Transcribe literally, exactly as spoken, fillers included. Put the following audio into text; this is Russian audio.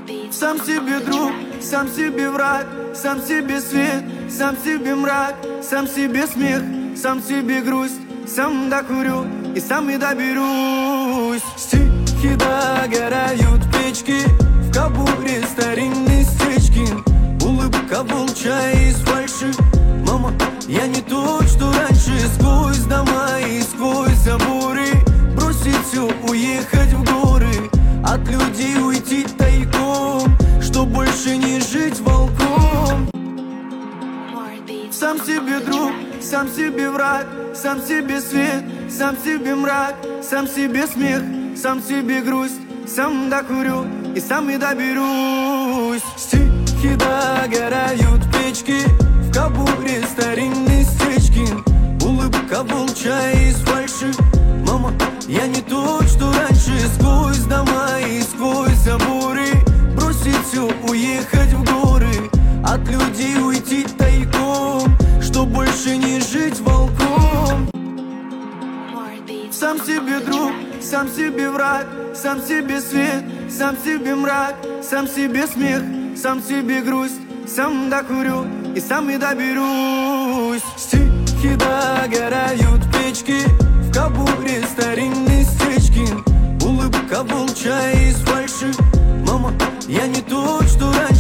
Сам себе друг, сам себе враг, сам себе свет, сам себе мрак, сам себе смех, сам себе грусть. Сам докурю и сам и доберусь. Стихи догорают печки, в кобуре старинный стечкин. Улыбка волча из фальши. Мама, я не тот, что раньше. Сквозь дома и сквозь заборы бросить все, уехать в горы. От людей уйти тайком, что больше не жить волком. Сам себе друг, сам себе враг, сам себе свет, сам себе мрак, сам себе смех, сам себе грусть. Сам докурю и сам и доберусь. Стихи догорают печки, в кобуре старинный стечкин. Улыбка волча из фальши. Мама, я не тот, что раньше. Сквозь дома и сквозь заборы бросить все, уехать в горы. От людей уйти тайком, что больше не жить волком. Сам себе друг, сам себе враг, сам себе свет, сам себе мрак, сам себе смех, сам себе грусть. Сам докурю и сам и доберусь. Стихи догорают печки, в кобуре старинный стечкин. Улыбка волча из фальши. Мама, я не тот, что раньше.